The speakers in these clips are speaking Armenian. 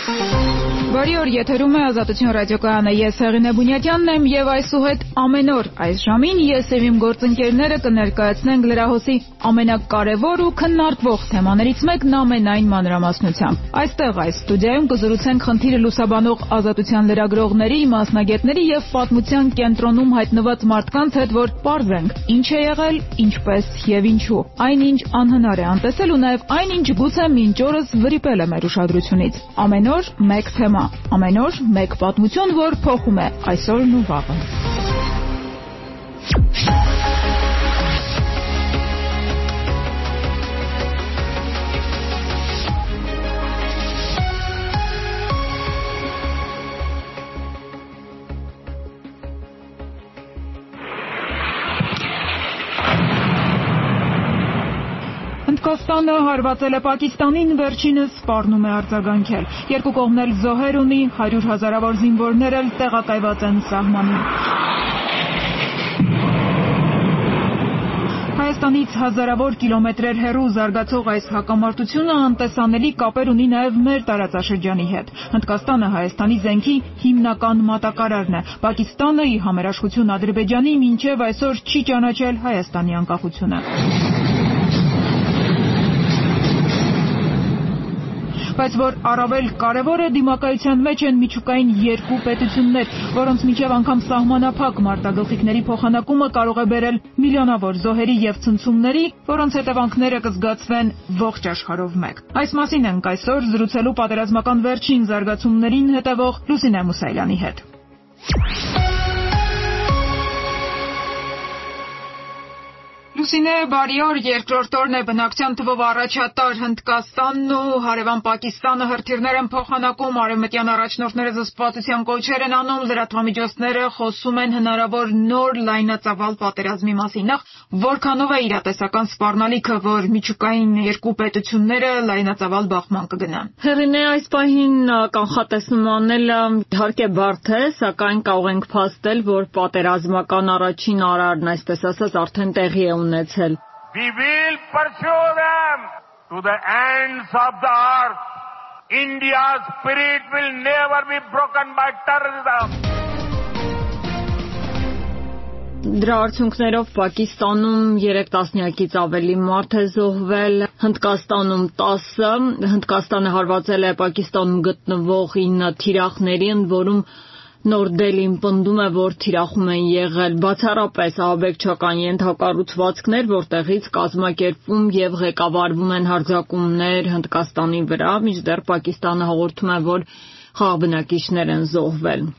Բարի օր, եթերում է Ազատություն ռադիոկայանը, ես Հեղինե Բունյատյանն եմ եւ այսուհետ ամեն օր այս ժամին ես եւ իմ գործընկերները կներկայացնենք լրահոսի ամենակարևոր ու քննարկվող թեմաներից մեկն ամենայն մանրամասնությամբ։ Այստեղ այս ստուդիայում կզրուցենք խնդիրը լուսաբանող ազատության լրագրողների, մասնագետների եւ պատմության կենտրոնում հայտնված մարդկանց հետ, որ պարզենք ինչ է եղել, ինչպես եւ ինչու։ Այնինչ անհնար է անտեսել ու նաեւ այնինչ գուցե մինչ օրս վրիպել է մեր ուշադրությունից։ Ամեն օր մեկ թեմա, ամեն օր մեկ պատմություն, որ փոխում է այսօրն ու վաղը։ Հնդկաստանը հարվածել է Պակիստանին, վերջինս սպառնում է արձագանքել։ Երկու կողմն էլ զոհեր ունի, 100 հազարավոր զինվորներ էլ տեղակայված են սահմանին։ Հայաստանից հազարավոր կիլոմետրեր հեռու զարգացող այս հակամարտությունը անտեսանելի կապեր ունի նաև մեր տարածաշրջանի հետ։ Հնդկաստանը Հայաստանի զենքի հիմնական մատակարարն է։ Պակիստանը, ի համերաշխություն Ադրբեջանի, մինչև այսօր չի ճանաչել Հայաստանի անկախությունը։ Բայց որ առավել կարևոր է, դիմակայության մեջ են միջուկային երկու պետություններ, որոնց միջև անգամ սահմանափակ մարտագլխիկների փոխանակումը կարող է բերել միլիոնավոր զոհերի եւ ցնցումների, որոնց հետևանքները կզգացվեն ողջ աշխարհով մեկ։ Այս մասին ենք այսօր զրուցելու պատերազմական վերջին զարգացումներին հետևող Լուսինե Մուսայելյանի հետ։ Լուսինե, բարի օր, երկրորդ օրն է բնակչության թվով առաջատար Հնդկաստանն ու հարևան Պակիստանը հրթիռներ են փոխանակում, արևմտյան առաջնորդները զսպվածության կոչեր են անում, լրատվամիջոցները խոսում են հնարավոր նոր լայնածավալ պատերազմի մասին։ Նախ որքանով է իրատեսական սպառնալիքը, որ միջուկային երկու պետությունները լայնածավալ բախման կգնան։ Հեղինե, այս պահին կանխատեսում անելը իհարկե բարդ է, սակայն կարող ենք փաստել, որ պատերազմական առաջին արարն, այսպես ասած, արդեն տեղի է ունեցել։ We will pursue them to the ends of the earth. India's spirit will never be broken by terrorism. Դրա արդյունքներով Պակիստանում 3 տասնյակից ավելի մարդ է զոհվել, Հնդկաստանում 10, Հնդկաստանը հարվածել է Պակիստանում գտնվող 9 թիրախների, ընդ որում Նոր Դելին պնդում է, որ թիրախում են եղել բացառապես ահաբեկչական ենթակառուցվածքներ, որտեղից կազմակերպվում եւ ղեկավարվում են հարձակումներ Հնդկաստանի վրա, մինչդեռ Պակիստանը հաղորդում է, որ խաղաղբնակիչներ են զոհվել։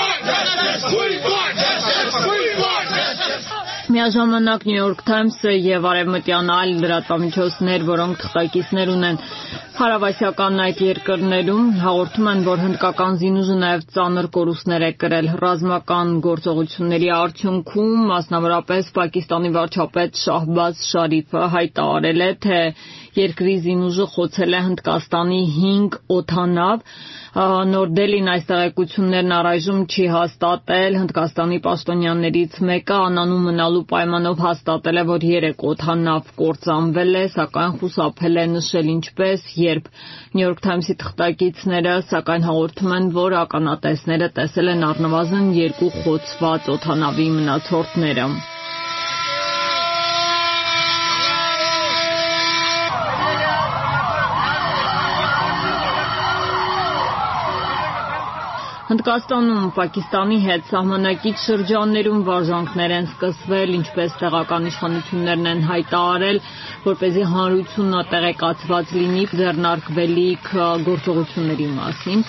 Միաժամանակ New York Times-ը եւ արևմտյան այլ լրատվամիջոցներ, որոնք թղթակիցներ ունեն հարավասիական այդ երկրներում, հաղորդում են, որ հնդկական զինուժը նաեւ ծանր կորուստներ է կրել ռազմական գործողությունների արդյունքում, մասնավորապես Պակիստանի վարչապետ Շահբազ Շարիֆը հայտարարել է, թե երկրի զինուժը խոցել է Հնդկաստանի 5 օդանավ։ Նոր Դելին այս տեղեկություններն առայժմ չի հաստատել, Հնդկաստանի պաշտոնյաներից մեկը անանուն մնալու պայմանով հաստատել է, որ 3 օդանավ կործանվել է, սակայն խուսափել է նշել ինչպես, երբ New York Times-ի թղթակիցները սակայն հաղորդում են, որ ականատեսները տեսել են առնվազն 2 խոցված օդանավի մնացորդները։ Հնդկաստանում Պակիստանի հետ սահմանակիչ շրջաններում վարժանքներ են սկսվել, ինչպես տեղական իշխանություններն են հայտարարել, որպեսզի հանրությունը տեղեկացված լինի ձեռնարկվելիք գործողությունների մասին։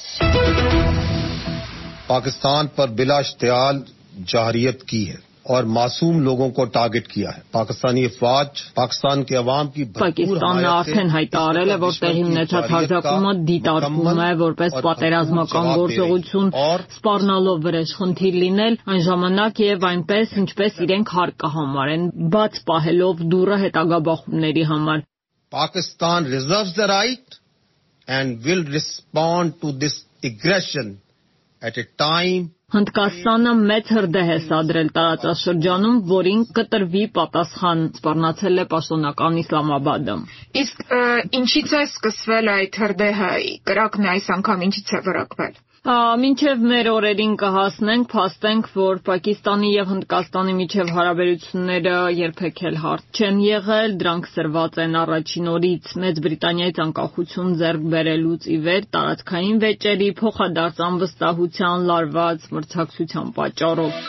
पाकिस्तान पर बिला इश्तियाल जाहिरियत की है और मासूम लोगों को टारगेट किया है। पाकिस्तानी अफवाज पाकिस्तान के अवाम की Պակիստանը արդեն հայտարարել է, որ տեղի ունեցած հարձակումը դիտարկվում է որպես պատերազմական գործողություն, սպառնալով վրեժխնդիր լինել, այն ժամանակ եւ այնպես, ինչպես իրենք հարկ կհամարեն, բաց պահելով դուռը հետագա բախումների համար։ Pakistan reserves the right and will respond to this aggression at a time Հնդկաստանը մեծ հրդեհ է սադրել տարածաշրջանում, որին կտրվի պատասխան, սպառնացել է պաշտոնական Իսլամաբադը։ Իսկ ինչից է սկսվել այդ հրդեհը, կրակն այս անգամ ինչից է վրակվել։ Մինչև մեր օրերին կհասնենք, փաստենք, որ Պակիստանի եւ Հնդկաստանի միջև հարաբերությունները երբեք էլ հարթ չեն եղել, դրանք սրված են առաջին օրից Մեծ Բրիտանիայից անկախություն ձեռք բերելուց ի վեր տարածքային վեճերի, փոխադարձ անվստահության, լարված մրցակցության պատճառով։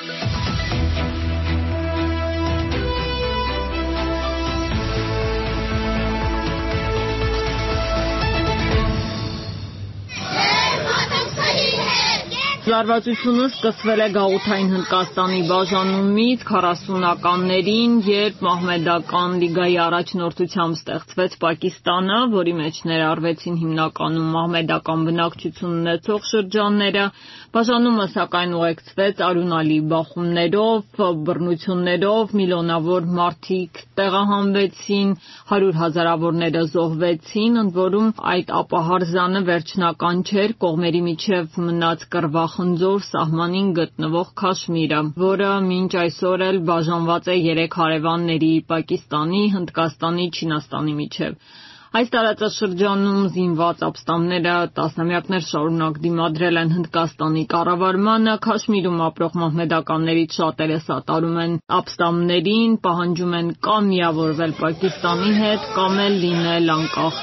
Լարվածությունը սկսվել է գաղութային Հնդկաստանի բաժանումից 40-ականներին, երբ Մահմեդական լիգայի առաջնորդությամբ ստեղծվեց Պակիստանը, որի մեջ ներառվեցին հիմնականում մահմեդական բնակչություն ունեցող շրջանները։ Բաժանումը սակայն ուղեկցվեց արյունալի բախումներով, բռնություններով, միլիոնավոր մարդիկ տեղահանվեցին, 100 հազարավորները զոհվեցին, ընդ որում այդ ապահարզանը վերջնական չէր, կողմերի միջև մնաց կռվախնձոր սահմանին գտնվող Քաշմիրը, որը մինչ այսօր էլ բաժանված է 3 հարևանների՝ Պակիստանի, Հնդկաստանի, Չինաստանի միջև։ Այս տարածաշրջանում զինված ապստամբները տասնամյակներ շարունակ դիմադրել են Հնդկաստանի կառավարմանը, Քաշմիրում ապրող մահմեդականներից շատերը սատարում են ապստամբներին, պահանջում են կամ միավորվել Պակիստանի հետ, կամ էլ լինել անկախ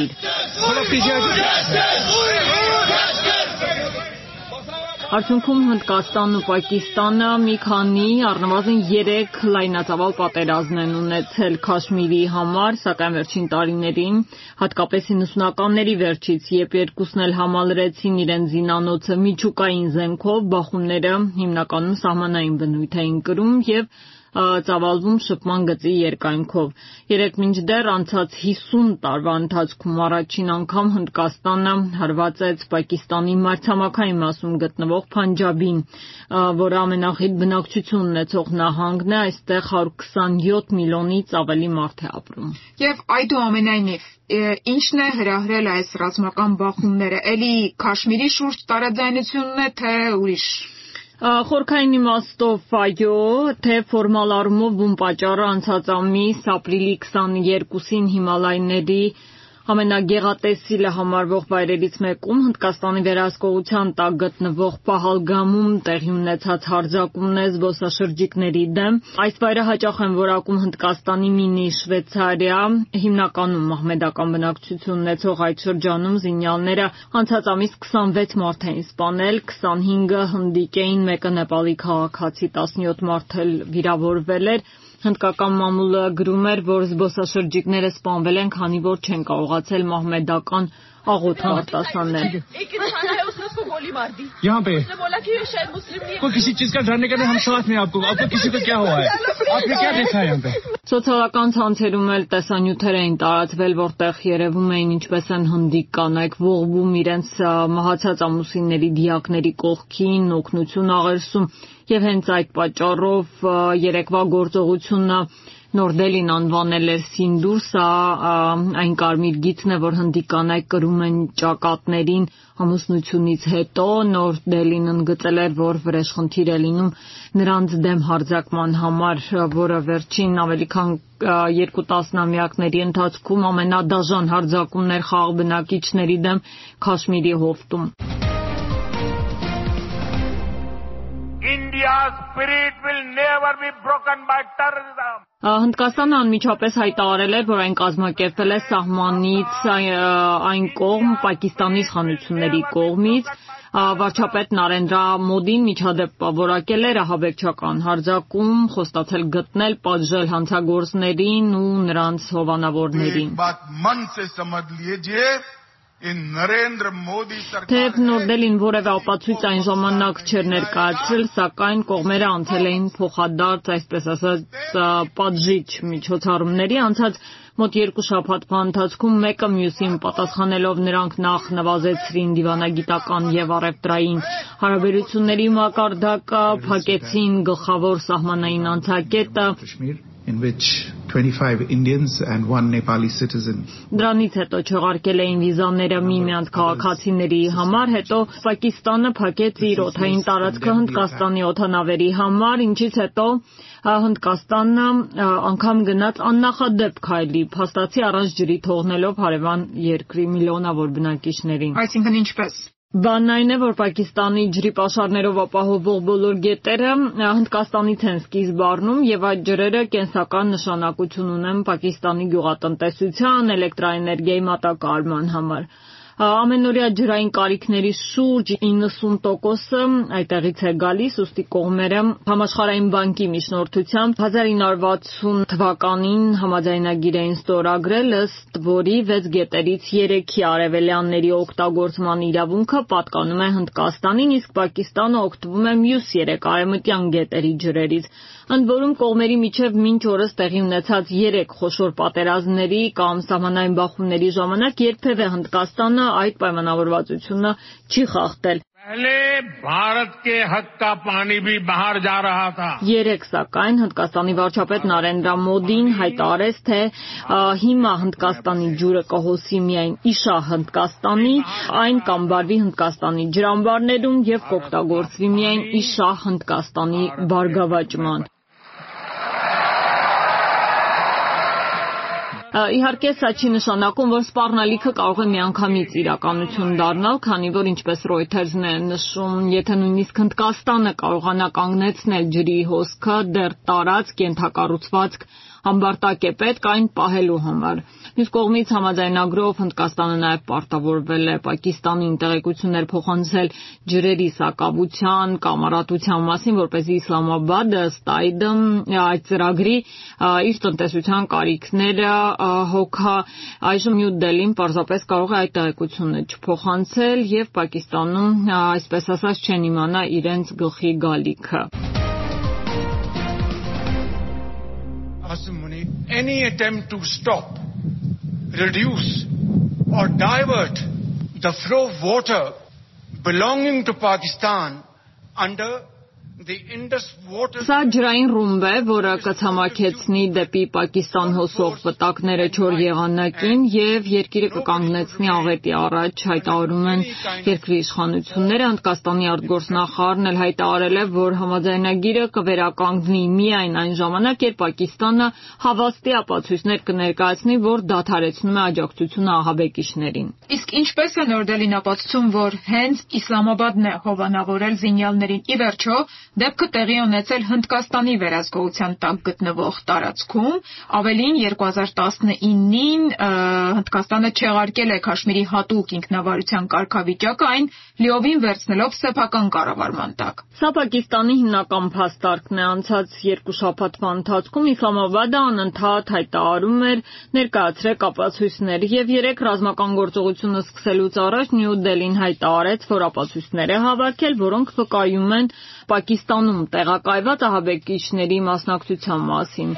երկիր։ Արդյունքում Հնդկաստանն ու Պակիստանը մի քանի առնվազն 3 լայնածավալ պատերազմ են ունեցել Քաշմիրի համար, սակայն վերջին տարիներին, հատկապես 90-ականների վերջից, երբ երկուսն էլ համալրեցին իրենց զինանոցը միջուկային զենքով, բախումները հիմնականում սահմանային բնույթ էին կրում եւ ծավալվում շփման գծի երկայնքով։ Երեկ մինչդեռ անցած 50 տարվա ընթացքում առաջին անգամ Հնդկաստանը հարվածեց Պակիստանի մայրցամաքային մասում գտնվող Փանջաբին, որը ամենախիտ բնակչություն ունեցող նահանգն է, այստեղ 127 միլիոնից ավելի մարդ է ապրում։ Եվ այդուամենայնիվ, ինչն է հրահրել այս ռազմական բախումները, էլի Քաշմիրի շուրջ տարաձայնությունն է, թե ուրիշ։ Խորքային իմաստով այո, թե ֆորմալ առումով բուն պատճառը անցած ամիս ապրիլի 22-ին Հիմալայների ամենագեղատեսիլը համարվող վայրերից մեկում Հնդկաստանի վերահսկողության տակ գտնվող Պահալգամում տեղի ունեցած հարձակումն է զբոսաշրջիկների դեմ։ Այս վայրը հաճախ են որակում Հնդկաստանի մինի Շվեյցարիա, հիմնականում մահմեդական բնակչություն ունեցող այդ շրջանում զինյալները անցած ամիս 26 մարդ էին սպանել, 25-ը հնդիկ էին, մեկը նեպալի քաղաքացի, 17 մարդ էլ վիրավորվել էր։ Հնդկական մամուլը գրում էր, որ զբոսաշրջիկները սպանվել են, քանի որ չեն կարողացել մահմեդական աղոթք արտասանել։ यहाँ पे कोई किसी चीज का डरने का नहीं, हम साथ में आपको किसी को क्या हुआ है, आपने क्या देखा है यहाँ पे। Սոցիալական ցանցերում էլ տեսանյութեր էին տարածվել, որտեղ երևում էին ինչպես են հնդիկ կանայք ողբում իրենց մահացած ամուսինների դիակների կողքին, օգնություն աղերսում, եւ հենց այդ պատճառով երեկվա գործողությունը Նոր Դելին անվանել էր Սինդուր, սա այն կարմիր գիծն է, որ հնդիկ կանայք կրում են ճակատներին ամուսնությունից հետո։ Նոր Դելին ընդգծել էր, որ վրեժխնդիր է լինում նրանց դեմ հարձակման համար, որը վերջին ավելի քան 2 տասնամյակների ընթացքում ամենադաժան հարձակումներ խաղաղ բնակիչների դեմ Քաշմիրի հովտում։ India's spirit will never be broken by terrorism. Հնդկաստանը անմիջապես հայտարարել է, որ այն կազմակերպել է սահմանից այն կողմ Պակիստանի իշխանությունների կողմից։ Վարչապետ Նարենդրա Մոդին միջադեպ որակել էր ահաբեկչական հարձակում, խոստացել գտնել, պատժել հանցագործներին ու նրանց հովանավորներին։ Թեև Նոր Դելին որևէ ապացույց այն ժամանակ չէր ներկայացրել, սակայն կողմերը անցել էին փոխադարձ, այսպես ասած, պատժիչ միջոցառումների։ Անցած մոտ 2 շաբաթվա ընթացքում մեկը մյուսին պատասխանելով նրանք նախ նվազեցրին դիվանագիտական եւ առևտրային հարաբերությունների մակարդակը, փակեցին գլխավոր սահմանային անցակետը, in which 25 Indians and 1 Nepali citizen. Դրանից հետո չեղարկել էին վիզաները միմյանց քաղաքացիների համար, հետո Պակիստանը փակեց իր օդային տարածքը Հնդկաստանի օդանավերի համար, ինչից հետո Հնդկաստանը անգամ գնաց աննախադեպ քայլի, փաստացի առանց ջրի թողնելով հարևան երկրի միլիոնավոր բնակիչներին։ Այսինքն ինչպես։ Բանն այն է, որ Պակիստանի ջրի պաշարներով ապահովող բոլոր գետերը Հնդկաստանից են սկիզբ առնում եւ այդ ջրերը կենսական նշանակություն ունեն Պակիստանի գյուղատնտեսության, էլեկտրաէներգիայի մատակարարման համար։ Ամենօրյա ջրային կարիքների շուրջ 90%-ը այդտեղից է գալիս, ուստի կողմերը Համաշխարհային բանկի միջնորդությամբ 1960 թվականին համաձայնագիր էին ստորագրել, ըստ որի 6 գետերից 3-ի արևելյանների օգտագործման իրավունքը պատկանում է Հնդկաստանին, իսկ Պակիստանը օգտվում է մյուս 3 արևմտյան գետերի ջրերից։ Ընդ որում կողմերի միջև մինչ օրս տեղի ունեցած 3 խոշոր պատերազմների կամ սահմանային բախումների ժամանակ երբևէ Հնդկաստանը այդ պայմանավորվածությունը չի խախտել։ Երեք սակայն Հնդկաստանի վարչապետ Նարենդրա Մոդին հայտարարեց, թե հիմա Հնդկաստանի ջուրը կհոսի միայն իշա Հնդկաստանի, այն կամբարվի Հնդկաստանի ջրամբարներում եւ կօգտագործվի միայն իշա Հնդկաստանի բարգավաճման։ Իհարկե, սա չի նշանակում, որ սպառնալիքը կարող է միանգամից իրականություն դառնալ, քանի որ ինչպես Reuters-ն է նշում, եթե նույնիսկ Հնդկաստանը կարողանա կանգնեցնել ջրի հոսքը, դեռ տարածք, ենթակառուցվածք, ամբարտակ է պետք այն պահելու համար։ Մյուս կողմից համաձայնագրով Հնդկաստանը նաև պարտավորվել է Պակիստանին տեղեկություններ փոխանցել ջրերի սակավության կամ առատության մասին, որպեսզի Իսլամաբադը ըստ այդ ծրագրի իր տնտեսության կարիքները հոգա։ Այժմ Նյու Դելին պարզապես կարող է այդ տեղեկությունը չփոխանցել եւ Պակիստանում, այսպես ասած, չեն իմանա իրենց գլխի գալիքը։ Any attempt to stop, reduce or divert the flow of water belonging to Pakistan under the Indus water. Սա ջրային ռումբ է, որը կցամաքեցնի դեպի Պակիստան հոսող վտակները 4 եղանակին եւ երկիրը կկանգնեցնի աղետի առաջ, հայտարարում են երկրի իշխանությունները։ Հնդկաստանի արտգործնախարարն էլ հայտարարել է, որ համաձայնագիրը կվերականգնի միայն այն ժամանակ, երբ Պակիստանը հավաստի ապացույցներ կներկայացնի, որ դադարեցնում է աջակցությունը ահաբեկիչներին։ Իսկ ինչպես է Նյու Դելին ապացուցում, որ հենց Իսլամաբադն է հովանավորել զինյալներին։ Ի վերջո, դեպքը տեղի ունեցել Հնդկաստանի վերահսկողության տակ գտնվող տարածքում, ավելին 2019-ին Հնդկաստանը չեղարկել է Քաշմիրի հատուկ ինքնավարության կարգավիճակը, այն լիովին վերցնելով սեփական կառավարման տակ։ Սա Պակիստանի հիմնական փաստարկն է։ Անցած 2 շաբաթվա ընթացքում Իսլամաբադը անընդհատ հայտարարում էր ներկայացրեք ապացույցներ եւ 3 ռազմական գործողությունը սկսելուց առաջ Նյու Դելին հայտարարեց, որ ապացույցներ է հավաքել, որոնք վկայում են Պակիստանում տեղակայված ահաբեկիչների մասնակցության մասին։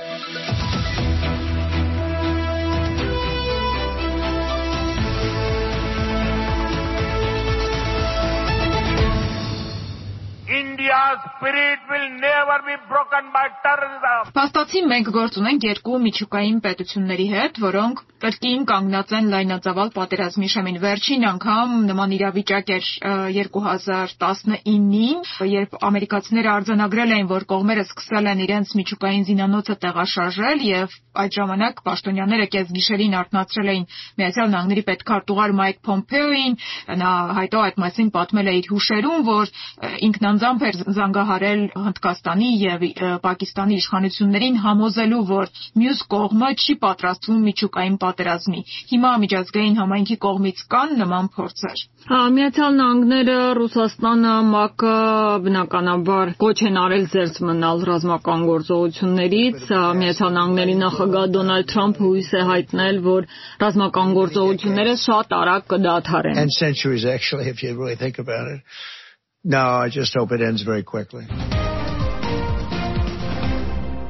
India's spirit will never be broken by terrorism. Փաստացի մենք գործ ունենք 2 միջուկային պետությունների հետ, որոնք կրկին կանգնած են լայնածավալ պատերազմի շեմին։ Վերջին անգամ նման իրավիճակ էր 2019-ին, երբ ամերիկացիները արձանագրել էին, որ կողմերը սկսել են իրենց միջուկային զինանոցը տեղաշարժել եւ այդ ժամանակ պաշտոնյաները կեսգիշերին արթնացրել էին Միացյալ Նահանգների պետքարտուղար Մայք Փոմպեոին, նա հետո այդ մասին պատմել է իր հուշերում, որ ինքն անձամբ էր զանգահարել Հնդկաստանի եւ Պակիստանի իշխանություններին համոզելու, որ մյուս կողմը չի պատրաստվում միջուկային պատերազմի։ Հիմա միջազգային համայնքի կողմից կան նման փորձեր։ Միացյալ Նահանգները, Ռուսաստանը, ՄԱԿ-ը բնականաբար կոչ են արել զերծ մնալ ռազմական գործողություններից։ Միացյալ Նահանգների նախագահ Դոնալդ Թրամփը հույս է հայտնել, որ ռազմական գործողությունները շատ արագ կդադարեն։ And centuries actually, if you really think about it. No, I just hope it ends very quickly.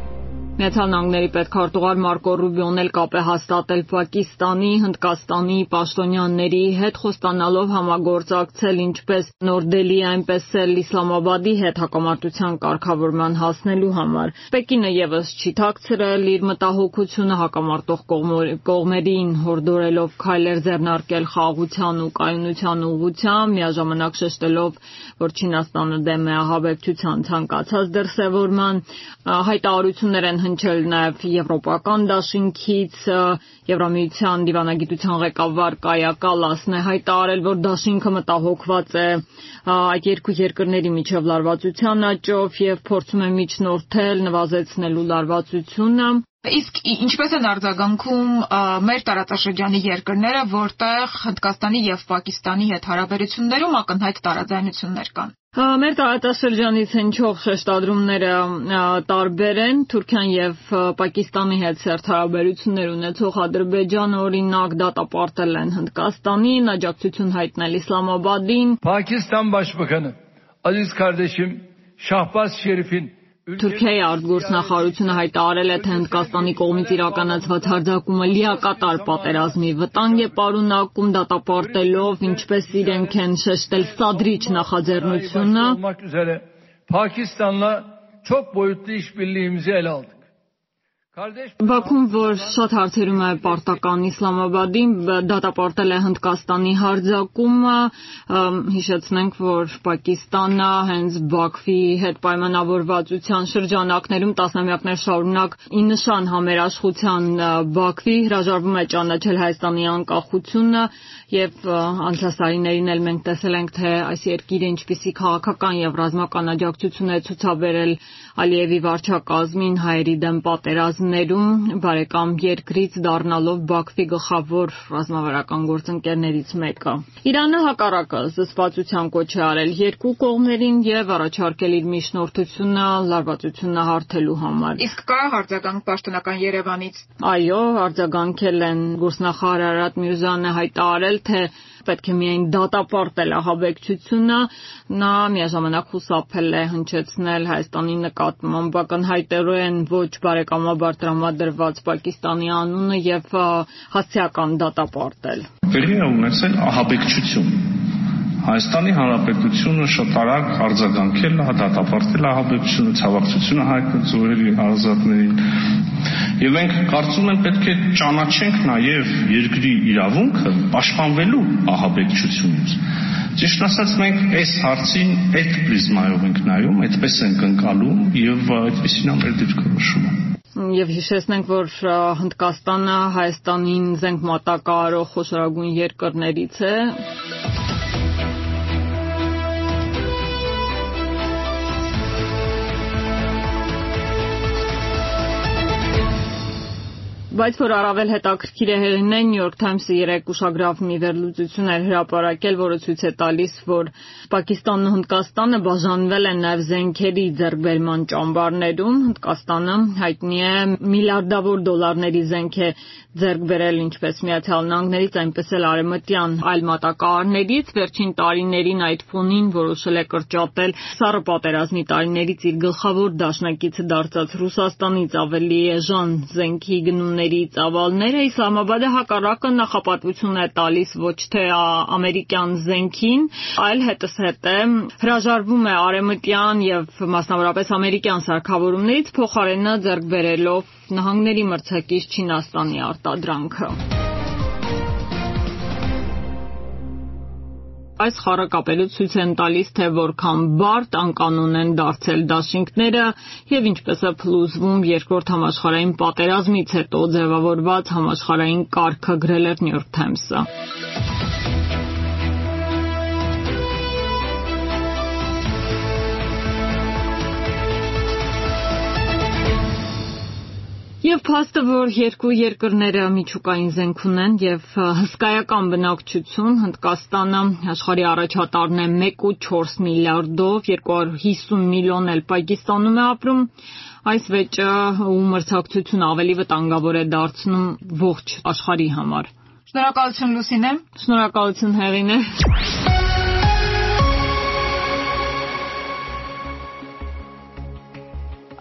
Միացյալ Նահանգների պետքարտուղար Մարկո Ռուբիոն էլ կապ է հաստատել Պակիստանի, Հնդկաստանի պաշտոնյաների հետ, խոստանալով համագործակցել ինչպես Նոր Դելհի, այնպես էլ Իսլամաբադի հետ հակամարտության կարգավորման հասնելու համար։ Պեկինը եւս չի թաքցրել իր մտահոգությունը հակամարտող կողմերին հորդորելով քայլեր ձեռնարկել խաղաղության ու կայունության ուղղությամբ, միաժամանակ շեշտելով, որ Չինաստանը դեմ է ահաբեկչության ցանկացած դրսևորման, հայտարարություններ են հնչել նաև Եվրոպական դաշինքից, Եվրամիության դիվանագիտության ղեկավար Կայա Կալասն է հայտարարել, որ դաշինքը մտահոգված է այդ երկու երկրների միջև լարվածության աճով եւ փորձում է միջնորդել, նվազեցնելու լարվածությունը։ Իսկ ինչպես են արձագանքում մեր տարածաշրջանի երկրները, որտեղ Հնդկաստանի եւ Պակիստանի հետ հարաբերություններում ակնհայտ տարաձայնություններ կան։ Մեր տարածաշրջանից հնչող շեշտադրումները տարբեր են։ Թուրքիան եւ Պակիստանի հետ սերտ հարաբերություններ ունեցող Ադրբեջանը օրինակ դատապարտել են Հնդկաստանին, աջակցություն հայտնել Իսլամաբադին։ Pakistan Başbakanı Aziz kardeşim Şahbaz Şerif'in Թուրքիայի արտգործնախարարությունը հայտարարել է, թե Հնդկաստանի կողմից իրականացված հարձակումը լիակատար պատերազմի վտանգ է պարունակում, դատապարտելով, ինչպես իրենք են շեշտել, սադրիչ նախաձեռնությունը։ Pakistan'la çok boyutlu işbirliğimizi ele aldık. Բաքուն, որ շատ հարցերում է պարտական Իսլամաբադին, դատապարտել է Հնդկաստանի հարձակումը, հիշեցնենք, որ Պակիստանը հենց Բաքվի հետ պայմանավորվածության շրջանակներում տասնամյակներ շարունակ ի նշան համերաշխության Բաքվի հրաժարվում է ճանաչել Հայաստանի անկախությունը եւ անցած տարիներին էլ մենք տեսել ենք, թե այս երկիրը ինչպիսի քաղաքական եւ ռազմական աջակցություն է ցուցաբերել Ալիևի վարչակազմին հայերի դեմ պատերազմներում, բարեկամ երկրից դառնալով Բաքվի գլխավոր ռազմավարական գործընկերներից մեկը։ Իրանը հակառակը զսպվածության կոչ է արել երկու կողմերին եւ առաջարկել իր միջնորդությունը լարվածությունը հարթելու համար։ Իսկ կա հարձագանք պաշտոնական Երևանից։ Այո, արձագանքել են Գործնախարար Արարատ Միրզոյանը հայտարարել, թե պետք է միայն դատապարտել ահաբեկչությունը, նա միաժամանակ խուսափել է հնչեցնել Հայաստանի նկատմամբ ակնհայտորեն ոչ բարեկամաբար տրամադրված Պակիստանի անունը եւ հասցեական դատապարտել։ Վերի է ունեցել ահաբեկչություն։ Հայաստանի Հանրապետությունը շատ արագ արձագանքել է, դատապարտել ահաբեկչությունը, ցավակցությունը հայտնել զոհերի հարազատներին։ Եվ մենք կարծում եմ պետք է ճանաչենք նաև երկրի իրավունքը պաշտպանվելու ահաբեկչությունից։ Ճիշտ ասած մենք այս հարցին այդ պրիզմայով ենք նայում, այդպես ենք ընկալում եւ այդպեսին է մեր դիրքորոշումը։ Եվ հիշեցնենք, որ Հնդկաստանը Հայաստանին զենք մատակարարող խոշորագույն երկրներից է։ Բայց որ առավել հետաքրքիր է հեղինը New York Times-ը երեկ ուշագրավ մի վերլուծություն էր հրապարակել, որը ցույց է տալիս, որ Պակիստանն ու Հնդկաստանը բաժանվել են նաև զենքերի ձեռքբերման ճամբարներում։ Հնդկաստանը հայտնի է միլիարդավոր դոլարների զենք է ձեռք բերել ինչպես Միացյալ Նահանգներից, այնպես էլ արևմտյան այլ մատակարարներից։ Վերջին տարիներին այդ ֆոնին որոշել է կրճատել սառը պատերազմի տարիներից իր գլխավոր դաշնակիցը դարձած Ռուսաստանից ավելի էժան զենքի գնումների ծավալները։ Իսլամաբադը հակառակը նախապատվություն է տալիս ոչ թե ամերիկյան զենքին, այլ հետզհետե հրաժարվում է արևմտյան եւ մասնավորապես ամերիկյան սարքավորումներից, փոխարենը ձեռք բերելով նահանգների մրցակից Չինաստանի արտադրանքը։ Այս խառը կապերը ցույց են տալիս, թե որքան բարդ անկանոն են դարձել դաշինքները եւ ինչպես է փլուզվում երկրորդ համաշխարհային պատերազմից հետո ձևավորված համաշխարհային կարգը, գրել էր New York Times-ը։ Եվ փաստը, որ երկու երկրները միջուկային զենք ունեն եւ հսկայական բնակչություն, Հնդկաստանը աշխարհի առաջատարն է 1.4 միլիարդով, 250 միլիոն էլ Պակիստանում է ապրում, այս վեճը ու մրցակցությունը ավելի վտանգավոր է դարձնում ողջ աշխարհի համար։ Շնորհակալություն Լուսինե։ Շնորհակալություն Հեղինե։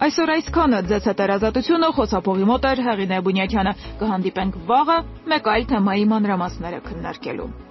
Այսօր այսքանը ձեզ ազատությունը խոսափողի մոտ էր Հեղինե Բունյաթյանը։ Կհանդիպենք վաղը մեկ այլ թեմայի մանրամասները քննարկելու։